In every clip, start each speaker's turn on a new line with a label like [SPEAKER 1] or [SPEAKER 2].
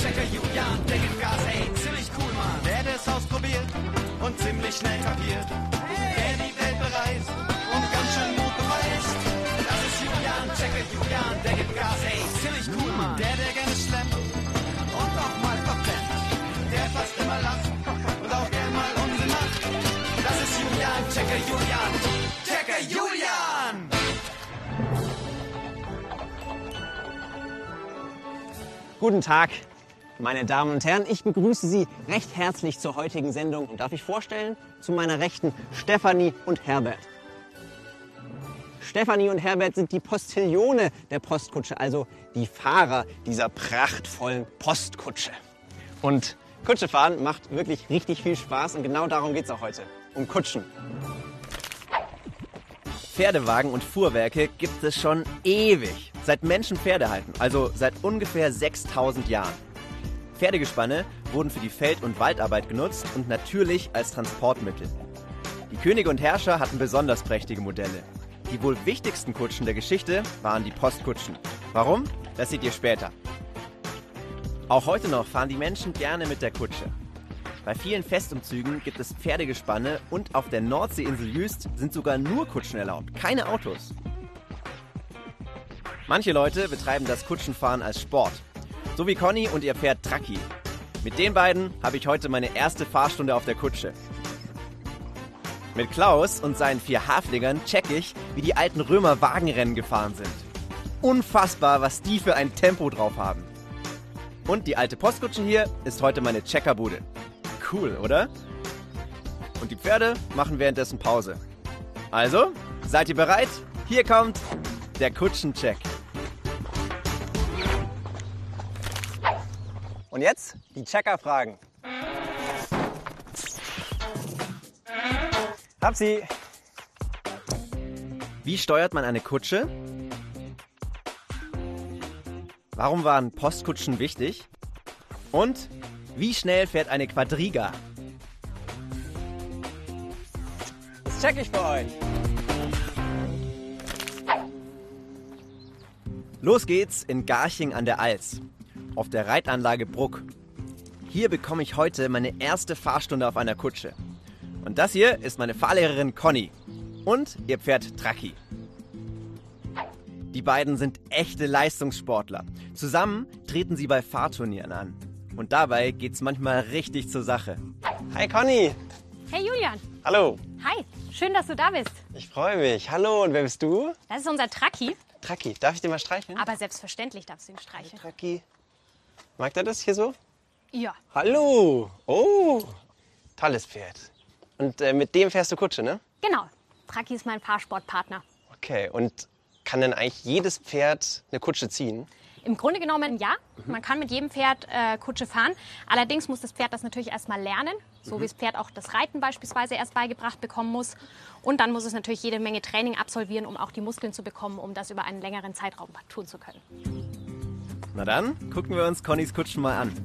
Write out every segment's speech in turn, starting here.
[SPEAKER 1] Checker Julian, der gibt Gas, ey, ziemlich cool, Mann. Der es ausprobiert und ziemlich schnell kapiert. Der die Welt bereist und ganz schön Mut beweist. Das ist Julian, Checker Julian, der gibt Gas, ey, ziemlich cool, Mann. Der gerne schlemmt und auch mal verbrennt. Der fast immer lacht und auch gern mal Unsinn macht. Das ist Julian, Checker Julian, Checker Julian!
[SPEAKER 2] Guten Tag, meine Damen und Herren. Ich begrüße Sie recht herzlich zur heutigen Sendung und darf ich vorstellen, zu meiner Rechten Stefanie und Herbert. Stefanie und Herbert sind die Postillone der Postkutsche, also die Fahrer dieser prachtvollen Postkutsche. Und Kutschefahren macht wirklich richtig viel Spaß und genau darum geht es auch heute, um Kutschen.
[SPEAKER 3] Pferdewagen und Fuhrwerke gibt es schon ewig. Seit Menschen Pferde halten, also seit ungefähr 6000 Jahren. Pferdegespanne wurden für die Feld- und Waldarbeit genutzt und natürlich als Transportmittel. Die Könige und Herrscher hatten besonders prächtige Modelle. Die wohl wichtigsten Kutschen der Geschichte waren die Postkutschen. Warum? Das seht ihr später. Auch heute noch fahren die Menschen gerne mit der Kutsche. Bei vielen Festumzügen gibt es Pferdegespanne und auf der Nordseeinsel Jüst sind sogar nur Kutschen erlaubt, keine Autos. Manche Leute betreiben das Kutschenfahren als Sport, so wie Conny und ihr Pferd Traki. Mit den beiden habe ich heute meine erste Fahrstunde auf der Kutsche. Mit Klaus und seinen 4 Haflingern check ich, wie die alten Römer Wagenrennen gefahren sind. Unfassbar, was die für ein Tempo drauf haben. Und die alte Postkutsche hier ist heute meine Checkerbude. Cool, oder? Und die Pferde machen währenddessen Pause. Also, seid ihr bereit? Hier kommt der Kutschencheck.
[SPEAKER 2] Und jetzt die Checkerfragen. Hab sie!
[SPEAKER 3] Wie steuert man eine Kutsche? Warum waren Postkutschen wichtig? Und wie schnell fährt eine Quadriga?
[SPEAKER 2] Das check ich für euch.
[SPEAKER 3] Los geht's in Garching an der Alz, auf der Reitanlage Bruck. Hier bekomme ich heute meine erste Fahrstunde auf einer Kutsche. Und das hier ist meine Fahrlehrerin Conny und ihr Pferd Traki. Die beiden sind echte Leistungssportler. Zusammen treten sie bei Fahrturnieren an. Und dabei geht's manchmal richtig zur Sache.
[SPEAKER 2] Hi Conny!
[SPEAKER 4] Hey Julian!
[SPEAKER 2] Hallo!
[SPEAKER 4] Hi, schön, dass du da bist.
[SPEAKER 2] Ich freue mich. Hallo, und wer bist du?
[SPEAKER 4] Das ist unser Traki,
[SPEAKER 2] Traki, darf ich den mal streicheln?
[SPEAKER 4] aber selbstverständlich darfst du ihn streicheln.
[SPEAKER 2] Traki. Mag der das hier so?
[SPEAKER 4] Ja,
[SPEAKER 2] Hallo! Oh! Tolles Pferd. Und mit dem fährst du Kutsche, ne?
[SPEAKER 4] genau. Traki ist mein Fahrsportpartner.
[SPEAKER 2] Okay, und kann denn eigentlich jedes Pferd eine Kutsche ziehen?
[SPEAKER 4] Im Grunde genommen ja, man kann mit jedem Pferd Kutsche fahren. Allerdings muss das Pferd das natürlich erstmal lernen, so wie das Pferd auch das Reiten beispielsweise erst beigebracht bekommen muss. Und dann muss es natürlich jede Menge Training absolvieren, um auch die Muskeln zu bekommen, um das über einen längeren Zeitraum tun zu können.
[SPEAKER 3] Na dann, gucken wir uns Connys Kutschen mal an.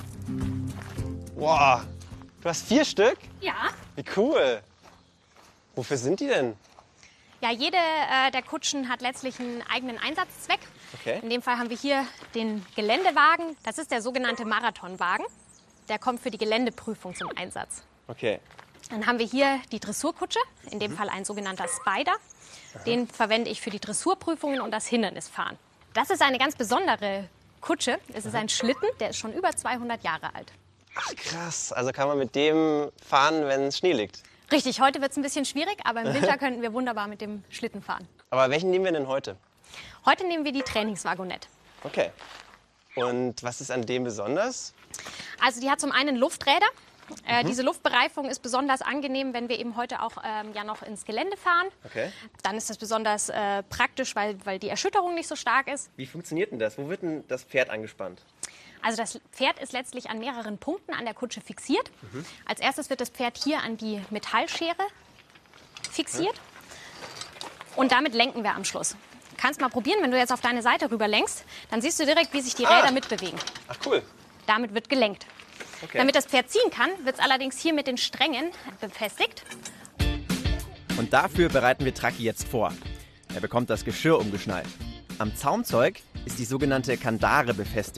[SPEAKER 2] Wow! Du hast 4 Stück?
[SPEAKER 4] Ja.
[SPEAKER 2] Wie cool! Wofür sind die denn?
[SPEAKER 4] Ja, jede der Kutschen hat letztlich einen eigenen Einsatzzweck.
[SPEAKER 2] Okay.
[SPEAKER 4] In dem Fall haben wir hier den Geländewagen. Das ist der sogenannte Marathonwagen. Der kommt für die Geländeprüfung zum Einsatz.
[SPEAKER 2] Okay.
[SPEAKER 4] Dann haben wir hier die Dressurkutsche, in dem Fall ein sogenannter Spider. Den verwende ich für die Dressurprüfungen und das Hindernisfahren. Das ist eine ganz besondere Kutsche. Es ist ein Schlitten, der ist schon über 200 Jahre alt.
[SPEAKER 2] Ach krass, also kann man mit dem fahren, wenn es Schnee liegt.
[SPEAKER 4] Richtig, heute wird es ein bisschen schwierig, aber im Winter könnten wir wunderbar mit dem Schlitten fahren.
[SPEAKER 2] Aber welchen nehmen wir denn heute?
[SPEAKER 4] Heute nehmen wir die Trainingswagonette.
[SPEAKER 2] Okay. Und was ist an dem besonders?
[SPEAKER 4] Also die hat zum einen Lufträder. Diese Luftbereifung ist besonders angenehm, wenn wir eben heute auch ja noch ins Gelände fahren.
[SPEAKER 2] Okay.
[SPEAKER 4] Dann ist das besonders praktisch, weil die Erschütterung nicht so stark ist.
[SPEAKER 2] Wie funktioniert denn das? Wo wird denn das Pferd angespannt?
[SPEAKER 4] Also das Pferd ist letztlich an mehreren Punkten an der Kutsche fixiert. Als erstes wird das Pferd hier an die Metallschere fixiert. Und damit lenken wir am Schluss. Du kannst mal probieren, wenn du jetzt auf deine Seite rüber lenkst, dann siehst du direkt, wie sich die Räder mitbewegen.
[SPEAKER 2] Ach cool.
[SPEAKER 4] Damit wird gelenkt.
[SPEAKER 2] Okay.
[SPEAKER 4] Damit das Pferd ziehen kann, wird es allerdings hier mit den Strängen befestigt.
[SPEAKER 3] Und dafür bereiten wir Traki jetzt vor. Er bekommt das Geschirr umgeschnallt. Am Zaumzeug ist die sogenannte Kandare befestigt.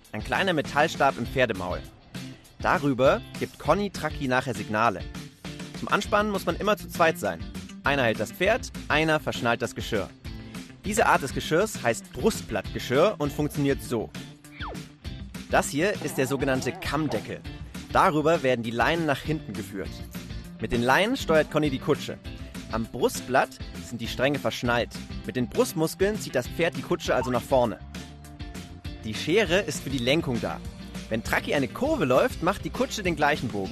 [SPEAKER 3] ein kleiner Metallstab im Pferdemaul. Darüber gibt Conny Traki nachher Signale. Zum Anspannen muss man immer zu zweit sein. Einer hält das Pferd, einer verschnallt das Geschirr. Diese Art des Geschirrs heißt Brustblattgeschirr und funktioniert so. Das hier ist der sogenannte Kammdeckel. Darüber werden die Leinen nach hinten geführt. Mit den Leinen steuert Conny die Kutsche. Am Brustblatt sind die Stränge verschnallt. Mit den Brustmuskeln zieht das Pferd die Kutsche also nach vorne. Die Schere ist für die Lenkung da. Wenn Traki eine Kurve läuft, macht die Kutsche den gleichen Bogen.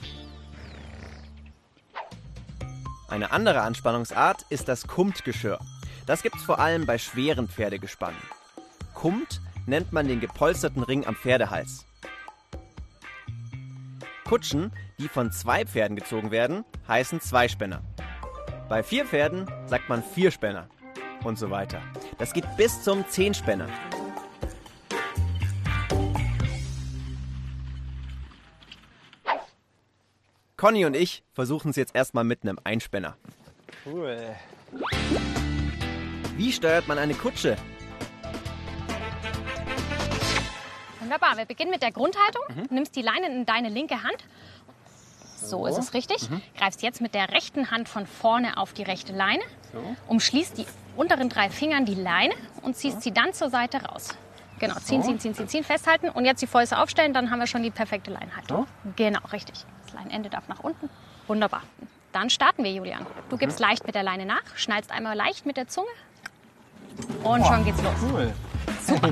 [SPEAKER 3] Eine andere Anspannungsart ist das Kummtgeschirr. Das gibt's vor allem bei schweren Pferdegespannen. Kummt nennt man den gepolsterten Ring am Pferdehals. Kutschen, die von 2 Pferden gezogen werden, heißen Zweispänner. Bei 4 Pferden sagt man Vierspänner und so weiter. Das geht bis zum 10-Spänner. Conny und ich versuchen es jetzt erstmal mit einem Einspänner.
[SPEAKER 2] Cool.
[SPEAKER 3] Wie steuert man eine Kutsche?
[SPEAKER 4] Wunderbar, wir beginnen mit der Grundhaltung. Du nimmst die Leinen in deine linke Hand. So ist es richtig. Greifst jetzt mit der rechten Hand von vorne auf die rechte Leine. Umschließt die unteren 3 Fingern die Leine und ziehst sie dann zur Seite raus. Genau, ziehen, festhalten und jetzt die Fäuste aufstellen, dann haben wir schon die perfekte Leinhaltung. Genau, richtig. Das Leinenende darf nach unten. Wunderbar. Dann starten wir, Julian. Du gibst leicht mit der Leine nach, schnallst einmal leicht mit der Zunge und schon geht's los.
[SPEAKER 2] Cool.
[SPEAKER 4] Super.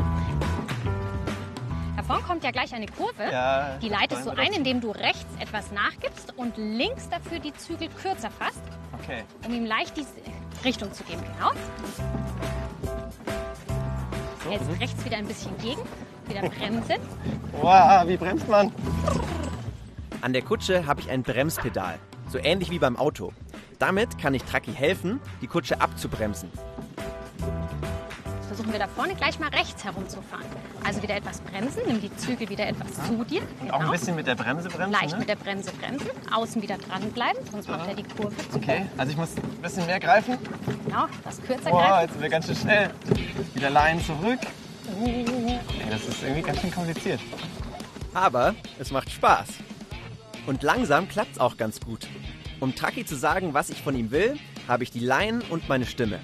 [SPEAKER 4] Da vorne kommt ja gleich eine Kurve.
[SPEAKER 2] Ja,
[SPEAKER 4] Die leitest du ein, indem du rechts etwas nachgibst und links dafür die Zügel kürzer fasst,
[SPEAKER 2] Okay.
[SPEAKER 4] um ihm leicht die Richtung zu geben. Genau. Jetzt rechts wieder ein bisschen gegen, wieder bremsen.
[SPEAKER 2] Wow, wie bremst man?
[SPEAKER 3] An der Kutsche habe ich ein Bremspedal, so ähnlich wie beim Auto. Damit kann ich Traki helfen, die Kutsche abzubremsen.
[SPEAKER 4] Jetzt versuchen wir da vorne gleich mal rechts herumzufahren. Also wieder etwas bremsen, nimm die Zügel wieder etwas zu dir.
[SPEAKER 2] Und auch ein bisschen mit der Bremse bremsen,
[SPEAKER 4] Leicht
[SPEAKER 2] ne?
[SPEAKER 4] mit der Bremse bremsen, außen wieder dranbleiben, sonst macht er die Kurve zu.
[SPEAKER 2] Okay, also ich muss ein bisschen mehr greifen.
[SPEAKER 4] Genau, das kürzer
[SPEAKER 2] Boah,
[SPEAKER 4] greifen.
[SPEAKER 2] jetzt sind wir ganz schön schnell. Wieder Leinen zurück. Ey, das ist irgendwie ganz schön kompliziert.
[SPEAKER 3] Aber es macht Spaß. Und langsam klappt's auch ganz gut. Um Traki zu sagen, was ich von ihm will, habe ich die Leinen und meine Stimme.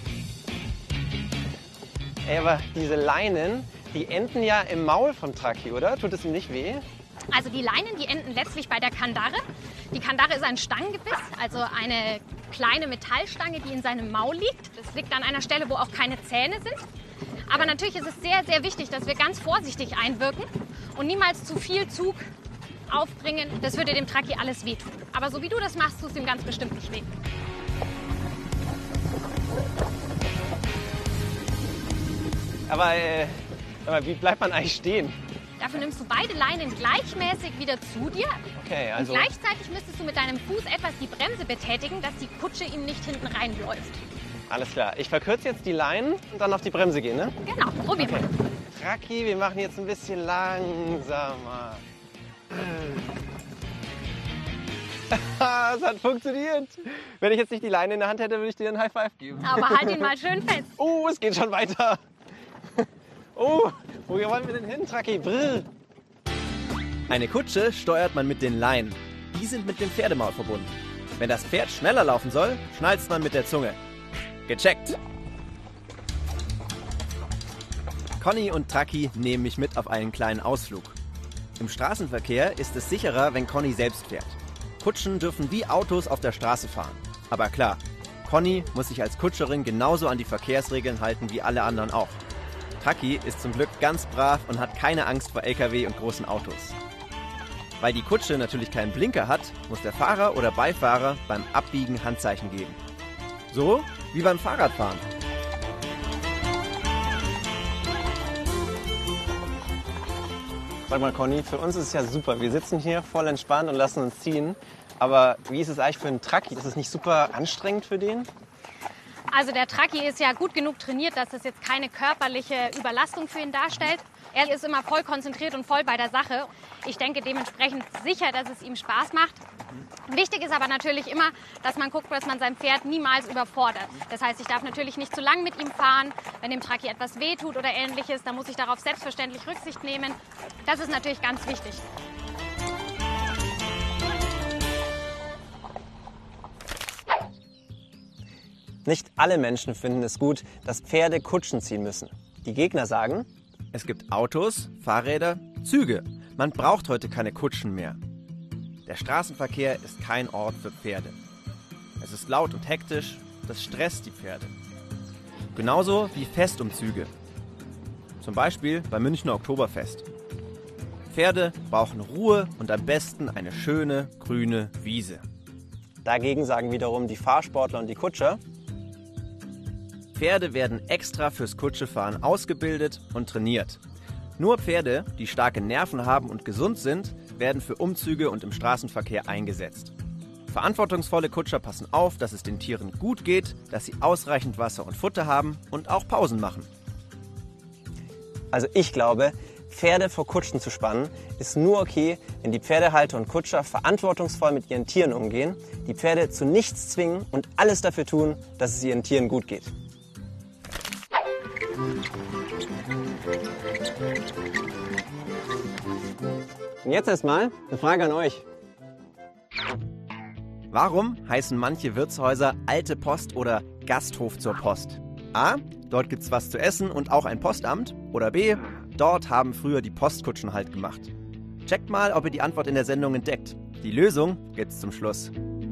[SPEAKER 2] Ey, aber diese Leinen, die enden ja im Maul von Traki, oder? Tut es ihm nicht weh?
[SPEAKER 4] Also die Leinen, die enden letztlich bei der Kandare. Die Kandare ist ein Stangengebiss, also eine kleine Metallstange, die in seinem Maul liegt. Das liegt an einer Stelle, wo auch keine Zähne sind. Aber natürlich ist es sehr, sehr wichtig, dass wir ganz vorsichtig einwirken und niemals zu viel Zug aufbringen. Das würde dem Traki alles wehtun. Aber so wie du das machst, tut es ihm ganz bestimmt nicht weh.
[SPEAKER 2] Aber wie bleibt man eigentlich stehen?
[SPEAKER 4] Dafür nimmst du beide Leinen gleichmäßig wieder zu dir.
[SPEAKER 2] Okay, also
[SPEAKER 4] Und gleichzeitig müsstest du mit deinem Fuß etwas die Bremse betätigen, dass die Kutsche ihm nicht hinten reinläuft.
[SPEAKER 2] alles klar. Ich verkürze jetzt die Leinen und dann auf die Bremse gehen, ne?
[SPEAKER 4] Genau, probier mal.
[SPEAKER 2] Traki, wir machen jetzt ein bisschen langsamer. Es hat funktioniert. Wenn ich jetzt nicht die Leine in der Hand hätte, würde ich dir einen High Five geben.
[SPEAKER 4] Aber halt ihn mal schön fest.
[SPEAKER 2] Oh, es geht schon weiter. Oh, wo wollen wir denn hin, Traki? Brr.
[SPEAKER 3] Eine Kutsche steuert man mit den Leinen. Die sind mit dem Pferdemaul verbunden. Wenn das Pferd schneller laufen soll, schnalzt man mit der Zunge. Gecheckt! Conny und Traki nehmen mich mit auf einen kleinen Ausflug. Im Straßenverkehr ist es sicherer, wenn Conny selbst fährt. Kutschen dürfen wie Autos auf der Straße fahren. Aber klar, Conny muss sich als Kutscherin genauso an die Verkehrsregeln halten wie alle anderen auch. Traki ist zum Glück ganz brav und hat keine Angst vor LKW und großen Autos. Weil die Kutsche natürlich keinen Blinker hat, muss der Fahrer oder Beifahrer beim Abbiegen Handzeichen geben. So wie beim Fahrradfahren.
[SPEAKER 2] Sag mal, Conny, für uns ist es ja super. Wir sitzen hier voll entspannt und lassen uns ziehen. Aber wie ist es eigentlich für einen Traki? Ist es nicht super anstrengend für den?
[SPEAKER 4] Also der Traki ist ja gut genug trainiert, dass es jetzt keine körperliche Überlastung für ihn darstellt. Er ist immer voll konzentriert und voll bei der Sache. Ich denke dementsprechend sicher, dass es ihm Spaß macht. Wichtig ist aber natürlich immer, dass man guckt, dass man sein Pferd niemals überfordert. Das heißt, ich darf natürlich nicht zu lang mit ihm fahren. Wenn dem Traki etwas wehtut oder Ähnliches, dann muss ich darauf selbstverständlich Rücksicht nehmen. Das ist natürlich ganz wichtig.
[SPEAKER 2] Nicht alle Menschen finden es gut, dass Pferde Kutschen ziehen müssen. Die Gegner sagen,
[SPEAKER 3] Es gibt Autos, Fahrräder, Züge. Man braucht heute keine Kutschen mehr. Der Straßenverkehr ist kein Ort für Pferde. Es ist laut und hektisch, das stresst die Pferde. Genauso wie Festumzüge. Zum Beispiel beim Münchner Oktoberfest. Pferde brauchen Ruhe und am besten eine schöne, grüne Wiese.
[SPEAKER 2] dagegen sagen wiederum die Fahrsportler und die Kutscher,
[SPEAKER 3] Pferde werden extra fürs Kutschefahren ausgebildet und trainiert. Nur Pferde, die starke Nerven haben und gesund sind, werden für Umzüge und im Straßenverkehr eingesetzt. Verantwortungsvolle Kutscher passen auf, dass es den Tieren gut geht, dass sie ausreichend Wasser und Futter haben und auch Pausen machen.
[SPEAKER 2] Also ich glaube, Pferde vor Kutschen zu spannen, ist nur okay, wenn die Pferdehalter und Kutscher verantwortungsvoll mit ihren Tieren umgehen, die Pferde zu nichts zwingen und alles dafür tun, dass es ihren Tieren gut geht. Und jetzt erstmal eine Frage an euch.
[SPEAKER 3] Warum heißen manche Wirtshäuser Alte Post oder Gasthof zur Post? A. Dort gibt's was zu essen und auch ein Postamt. Oder B. Dort haben früher die Postkutschen Halt gemacht. Checkt mal, ob ihr die Antwort in der Sendung entdeckt. Die Lösung gibt's zum Schluss.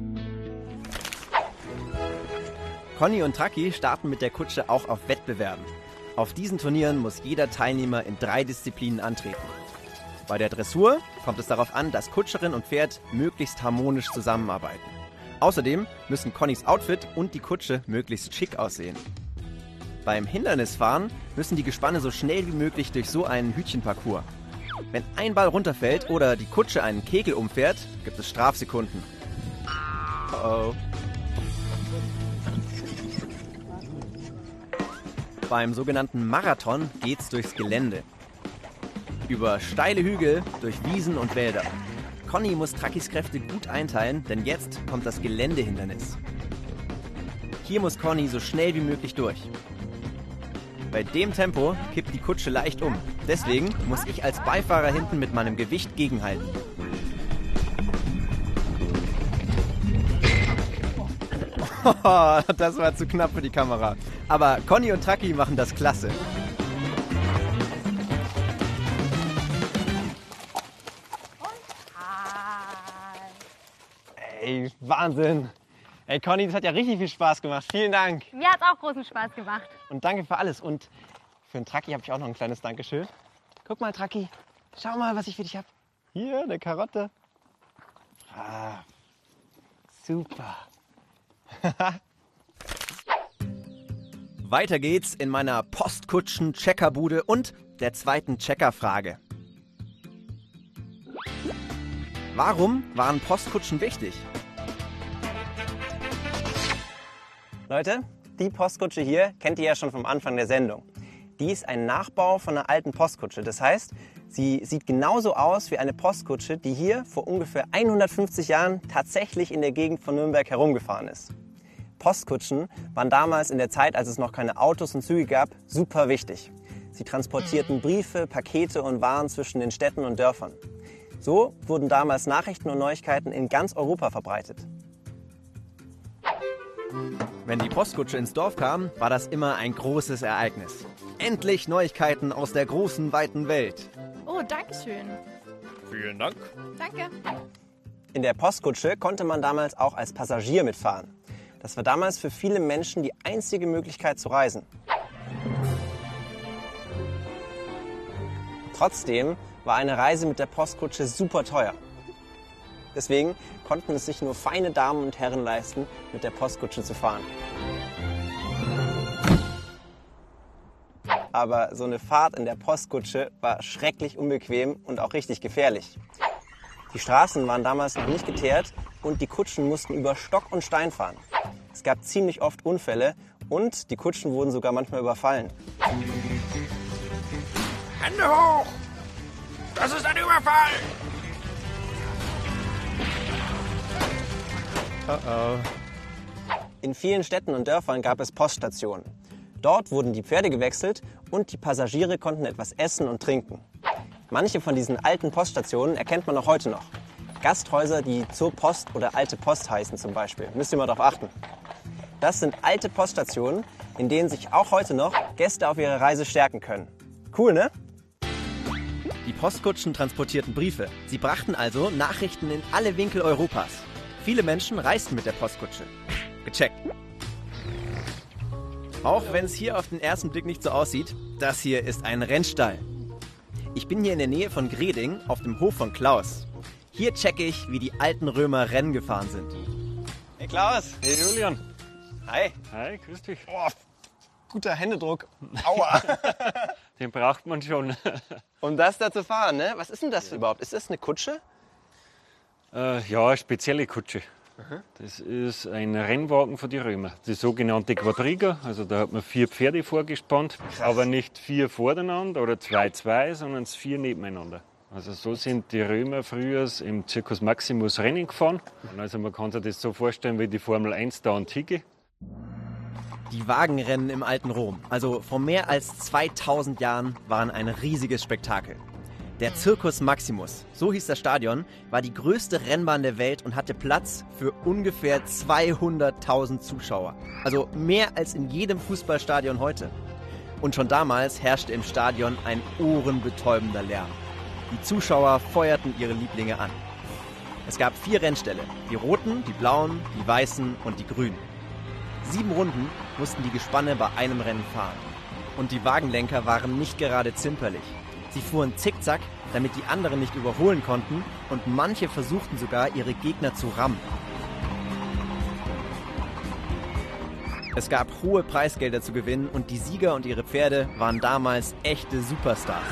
[SPEAKER 3] Conny und Traki starten mit der Kutsche auch auf Wettbewerben. Auf diesen Turnieren muss jeder Teilnehmer in 3 Disziplinen antreten. Bei der Dressur kommt es darauf an, dass Kutscherin und Pferd möglichst harmonisch zusammenarbeiten. Außerdem müssen Connys Outfit und die Kutsche möglichst schick aussehen. Beim Hindernisfahren müssen die Gespanne so schnell wie möglich durch so einen Hütchenparcours. Wenn ein Ball runterfällt oder die Kutsche einen Kegel umfährt, gibt es Strafsekunden. Oh. Beim sogenannten Marathon geht's durchs Gelände. Über steile Hügel, durch Wiesen und Wälder. Conny muss Trakis Kräfte gut einteilen, denn jetzt kommt das Geländehindernis. Hier muss Conny so schnell wie möglich durch. Bei dem Tempo kippt die Kutsche leicht um. Deswegen muss ich als Beifahrer hinten mit meinem Gewicht gegenhalten. Das war zu knapp für die Kamera. Aber Conny und Traki machen das klasse.
[SPEAKER 2] Ey, Wahnsinn! Ey, Conny, das hat ja richtig viel Spaß gemacht. Vielen Dank.
[SPEAKER 4] Mir hat es auch großen Spaß gemacht.
[SPEAKER 2] Und danke für alles. Und für den Traki habe ich auch noch ein kleines Dankeschön. Guck mal, Traki. Schau mal, was ich für dich habe. Hier, eine Karotte. Ah, super.
[SPEAKER 3] Weiter geht's in meiner Postkutschen-Checkerbude und der zweiten Checkerfrage. Warum waren Postkutschen wichtig?
[SPEAKER 2] Leute, die Postkutsche hier kennt ihr ja schon vom Anfang der Sendung. Die ist ein Nachbau von einer alten Postkutsche. Das heißt, sie sieht genauso aus wie eine Postkutsche, die hier vor ungefähr 150 Jahren tatsächlich in der Gegend von Nürnberg herumgefahren ist. Postkutschen waren damals in der Zeit, als es noch keine Autos und Züge gab, super wichtig. Sie transportierten Briefe, Pakete und Waren zwischen den Städten und Dörfern. So wurden damals Nachrichten und Neuigkeiten in ganz Europa verbreitet.
[SPEAKER 3] Wenn die Postkutsche ins Dorf kam, war das immer ein großes Ereignis. Endlich Neuigkeiten aus der großen, weiten Welt.
[SPEAKER 5] Oh, danke schön.
[SPEAKER 3] Vielen Dank.
[SPEAKER 5] Danke.
[SPEAKER 2] In der Postkutsche konnte man damals auch als Passagier mitfahren. Das war damals für viele Menschen die einzige Möglichkeit zu reisen. Trotzdem war eine Reise mit der Postkutsche super teuer. Deswegen konnten es sich nur feine Damen und Herren leisten, mit der Postkutsche zu fahren. Aber so eine Fahrt in der Postkutsche war schrecklich unbequem und auch richtig gefährlich. Die Straßen waren damals noch nicht geteert und die Kutschen mussten über Stock und Stein fahren. Es gab ziemlich oft Unfälle und die Kutschen wurden sogar manchmal überfallen.
[SPEAKER 6] Hände hoch! Das ist ein Überfall!
[SPEAKER 2] In vielen Städten und Dörfern gab es Poststationen. Dort wurden die Pferde gewechselt und die Passagiere konnten etwas essen und trinken. Manche von diesen alten Poststationen erkennt man auch heute noch. Gasthäuser, die zur Post oder alte Post heißen zum Beispiel. Müsst ihr mal darauf achten. Das sind alte Poststationen, in denen sich auch heute noch Gäste auf ihrer Reise stärken können. Cool, ne?
[SPEAKER 3] Die Postkutschen transportierten Briefe. Sie brachten also Nachrichten in alle Winkel Europas. Viele Menschen reisten mit der Postkutsche. Gecheckt. Auch wenn es hier auf den ersten Blick nicht so aussieht, das hier ist ein Rennstall. Ich bin hier in der Nähe von Greding auf dem Hof von Klaus. Hier checke ich, wie die alten Römer Rennen gefahren sind.
[SPEAKER 2] Hey Klaus.
[SPEAKER 5] Hey Julian.
[SPEAKER 2] Hi.
[SPEAKER 5] Hi, grüß dich.
[SPEAKER 2] Oh, guter Händedruck. Aua.
[SPEAKER 5] Den braucht man schon.
[SPEAKER 2] Um das da zu fahren, ne? Was ist denn das überhaupt? Ist das eine Kutsche?
[SPEAKER 5] Ja, eine spezielle Kutsche. Das ist ein Rennwagen von den Römern. Die sogenannte Quadriga. Also da hat man 4 Pferde vorgespannt, aber nicht 4 voreinander oder 2, sondern 4 nebeneinander. Also so sind die Römer früher im Circus Maximus Rennen gefahren. Also man kann sich das so vorstellen wie die Formel 1 der Antike.
[SPEAKER 3] Die Wagenrennen im alten Rom, also vor mehr als 2000 Jahren, waren ein riesiges Spektakel. Der Circus Maximus, so hieß das Stadion, war die größte Rennbahn der Welt und hatte Platz für ungefähr 200.000 Zuschauer. Also mehr als in jedem Fußballstadion heute. Und schon damals herrschte im Stadion ein ohrenbetäubender Lärm. Die Zuschauer feuerten ihre Lieblinge an. Es gab 4 Rennställe, die roten, die blauen, die weißen und die grünen. 7 Runden mussten die Gespanne bei einem Rennen fahren. Und die Wagenlenker waren nicht gerade zimperlich. Sie fuhren zickzack, damit die anderen nicht überholen konnten, und manche versuchten sogar, ihre Gegner zu rammen. Es gab hohe Preisgelder zu gewinnen und die Sieger und ihre Pferde waren damals echte Superstars.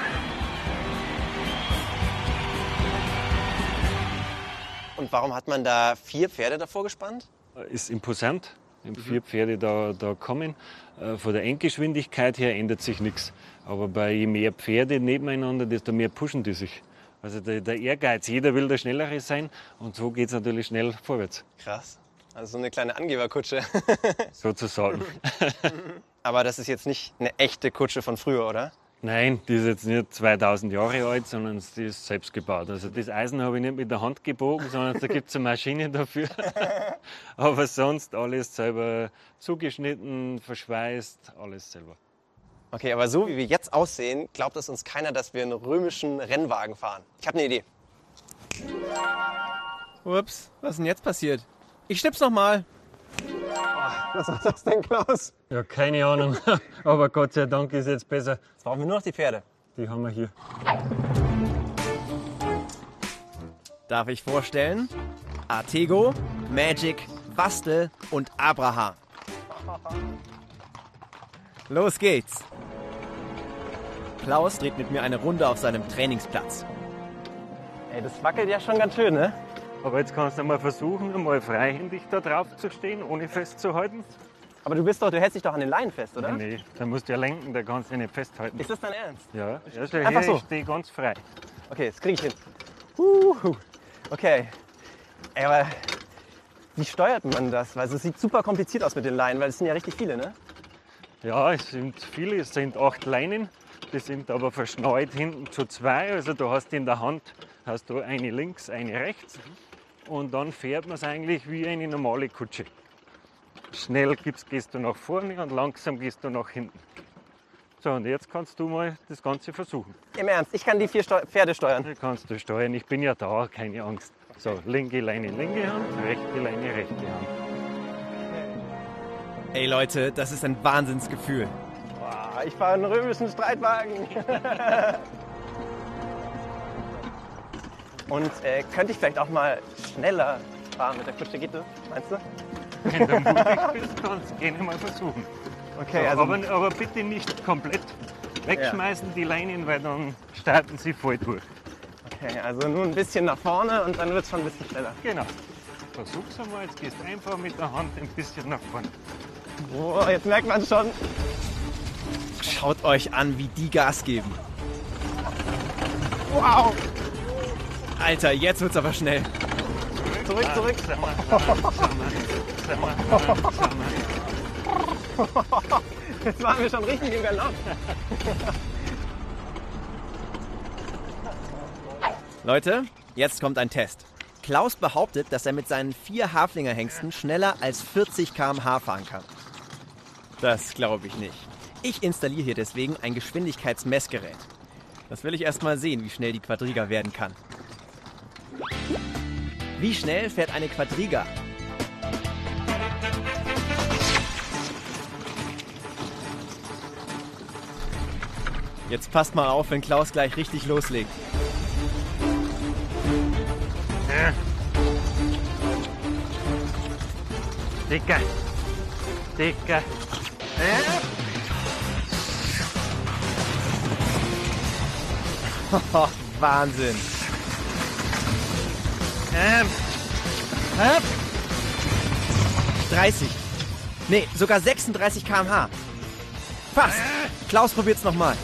[SPEAKER 2] Und warum hat man da 4 Pferde davor gespannt?
[SPEAKER 5] Ist imposant, wenn 4 Pferde da kommen. Von der Endgeschwindigkeit her ändert sich nichts. Aber bei je mehr Pferde nebeneinander, desto mehr pushen die sich. Also der Ehrgeiz, jeder will der Schnellere sein und so geht es natürlich schnell vorwärts.
[SPEAKER 2] Krass. Also so eine kleine Angeberkutsche.
[SPEAKER 5] Sozusagen.
[SPEAKER 2] Aber das ist jetzt nicht eine echte Kutsche von früher, oder?
[SPEAKER 5] Nein, die ist jetzt nicht 2000 Jahre alt, sondern die ist selbst gebaut. Also das Eisen habe ich nicht mit der Hand gebogen, sondern da gibt es eine Maschine dafür. Aber sonst alles selber zugeschnitten, verschweißt, alles selber.
[SPEAKER 2] Okay, aber so wie wir jetzt aussehen, glaubt es uns keiner, dass wir einen römischen Rennwagen fahren. Ich habe eine Idee.
[SPEAKER 3] Ups, was ist denn jetzt passiert? Ich schnipp's noch mal.
[SPEAKER 2] Was war das denn, Klaus?
[SPEAKER 5] Ja, keine Ahnung, aber Gott sei Dank ist jetzt besser.
[SPEAKER 2] Jetzt brauchen wir nur noch die Pferde.
[SPEAKER 5] Die haben wir hier.
[SPEAKER 3] Darf ich vorstellen? Artego, Magic, Bastel und Abraham. Los geht's! Klaus dreht mit mir eine Runde auf seinem Trainingsplatz.
[SPEAKER 2] Ey, das wackelt ja schon ganz schön, ne?
[SPEAKER 5] Aber jetzt kannst du mal versuchen, einmal freihändig da drauf zu stehen, ohne festzuhalten.
[SPEAKER 2] Aber du hältst dich doch an den Leinen fest, oder?
[SPEAKER 5] Nee, da musst du ja lenken, da kannst du nicht festhalten.
[SPEAKER 2] Ist das dein Ernst?
[SPEAKER 5] Ja, stell
[SPEAKER 2] Einfach
[SPEAKER 5] her,
[SPEAKER 2] so.
[SPEAKER 5] ich stehe ganz frei.
[SPEAKER 2] Okay, das krieg ich hin. Okay. Ey, aber wie steuert man das? Weil es sieht super kompliziert aus mit den Leinen, weil es sind ja richtig viele, ne?
[SPEAKER 5] Ja, es sind viele, es sind 8 Leinen. Die sind aber verschnallt hinten zu 2. Also du hast in der Hand hast du eine links, eine rechts. Und dann fährt man es eigentlich wie eine normale Kutsche. Schnell gehst du nach vorne und langsam gehst du nach hinten. So, und jetzt kannst du mal das Ganze versuchen.
[SPEAKER 2] Im Ernst, ich kann die 4 Pferde steuern.
[SPEAKER 5] Da kannst du steuern, ich bin ja da, keine Angst. So, linke Leine, linke Hand, rechte Leine, rechte Hand.
[SPEAKER 3] Ey Leute, das ist ein Wahnsinnsgefühl.
[SPEAKER 2] Boah, ich fahre einen römischen Streitwagen. Und könnte ich vielleicht auch mal schneller fahren mit der Kutsche? Geht das, meinst du?
[SPEAKER 5] Wenn du mutig bist, kannst du gerne mal versuchen.
[SPEAKER 2] Okay,
[SPEAKER 5] So,
[SPEAKER 2] also
[SPEAKER 5] aber bitte nicht komplett wegschmeißen, die Leinen, weil dann starten sie voll durch.
[SPEAKER 2] okay, also nur ein bisschen nach vorne und dann wird es schon ein bisschen schneller.
[SPEAKER 5] Genau. Versuch's einmal, jetzt gehst du einfach mit der Hand ein bisschen nach vorne.
[SPEAKER 2] Boah, jetzt merkt man schon.
[SPEAKER 3] Schaut euch an, wie die Gas geben.
[SPEAKER 2] Wow!
[SPEAKER 3] Alter, jetzt wird's aber schnell.
[SPEAKER 5] Zurück,
[SPEAKER 2] Zurück, zurück. Jetzt waren wir schon richtig im Galopp.
[SPEAKER 3] Leute, jetzt kommt ein Test. Klaus behauptet, dass er mit seinen 4 Haflingerhengsten schneller als 40 km/h fahren kann. Das glaube ich nicht. Ich installiere hier deswegen ein Geschwindigkeitsmessgerät. Das will ich erst mal sehen, wie schnell die Quadriga werden kann. Wie schnell fährt eine Quadriga? Jetzt passt mal auf, wenn Klaus gleich richtig loslegt.
[SPEAKER 5] Dicker. Dicker.
[SPEAKER 3] Wahnsinn. 30. Nee, sogar 36 km/h. Fast. Klaus probiert's nochmal.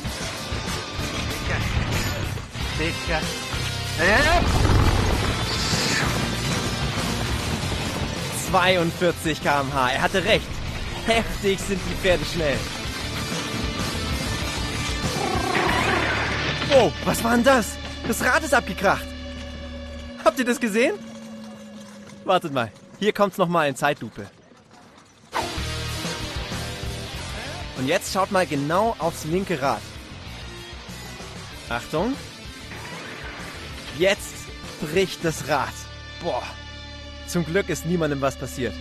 [SPEAKER 5] Dicker.
[SPEAKER 3] 42 km/h. Er hatte recht. Heftig sind die Pferde schnell. Oh, was war denn das? Das Rad ist abgekracht. Habt ihr das gesehen? Wartet mal. Hier kommt's nochmal in Zeitlupe. Und jetzt schaut mal genau aufs linke Rad. Achtung. Jetzt bricht das Rad. Boah. Zum Glück ist niemandem was passiert.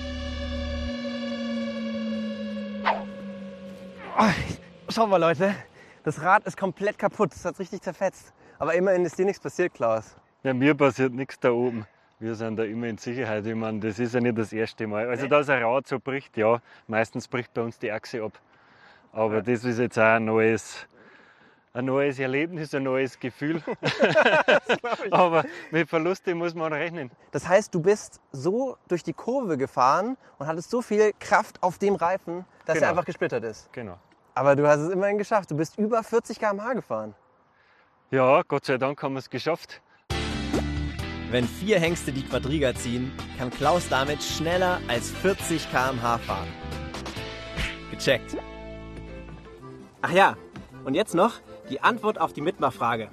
[SPEAKER 2] Oh, schau mal, Leute. Das Rad ist komplett kaputt. Das hat richtig zerfetzt. Aber immerhin ist dir nichts passiert, Klaus.
[SPEAKER 5] Ja, mir passiert nichts da oben. Wir sind da immer in Sicherheit. Ich meine, das ist ja nicht das erste Mal. Also, dass ein Rad so bricht, ja, meistens bricht bei uns die Achse ab. Aber das ist jetzt auch ein neues Erlebnis, ein neues Gefühl. Aber mit Verlusten muss man rechnen.
[SPEAKER 2] Das heißt, du bist so durch die Kurve gefahren und hattest so viel Kraft auf dem Reifen, dass er einfach gesplittert ist.
[SPEAKER 5] Genau.
[SPEAKER 2] Aber du hast es immerhin geschafft. Du bist über 40 km/h gefahren.
[SPEAKER 5] Ja, Gott sei Dank haben wir es geschafft.
[SPEAKER 3] Wenn 4 Hengste die Quadriga ziehen, kann Klaus damit schneller als 40 km/h fahren. Gecheckt. Ach ja, und jetzt noch die Antwort auf die Mitmachfrage.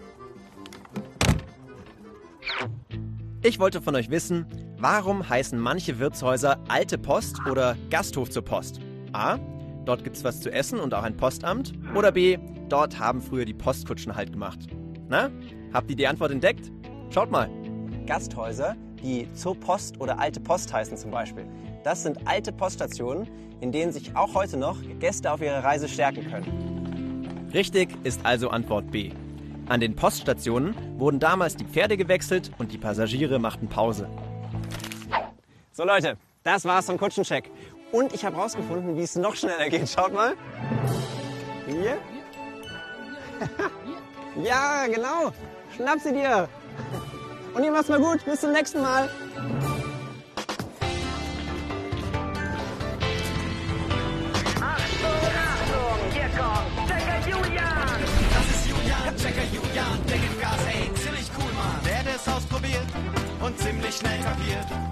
[SPEAKER 3] Ich wollte von euch wissen, warum heißen manche Wirtshäuser Alte Post oder Gasthof zur Post? A. Dort gibt's was zu essen und auch ein Postamt. Oder B. Dort haben früher die Postkutschen Halt gemacht. Na, habt ihr die Antwort entdeckt? Schaut mal. Gasthäuser, die zur Post oder Alte Post heißen zum Beispiel. Das sind alte Poststationen, in denen sich auch heute noch Gäste auf ihrer Reise stärken können. Richtig ist also Antwort B. An den Poststationen wurden damals die Pferde gewechselt und die Passagiere machten Pause.
[SPEAKER 2] So Leute, das war's vom Kutschencheck. Und ich habe rausgefunden, wie es noch schneller geht. Schaut mal. Hier. Ja, genau. Schnapp sie dir. Und ihr macht's mal gut. Bis zum nächsten Mal.
[SPEAKER 1] Checker Julian, der gibt Gas, ey, ziemlich cool, Mann. Der hat das ausprobiert und ziemlich schnell kapiert.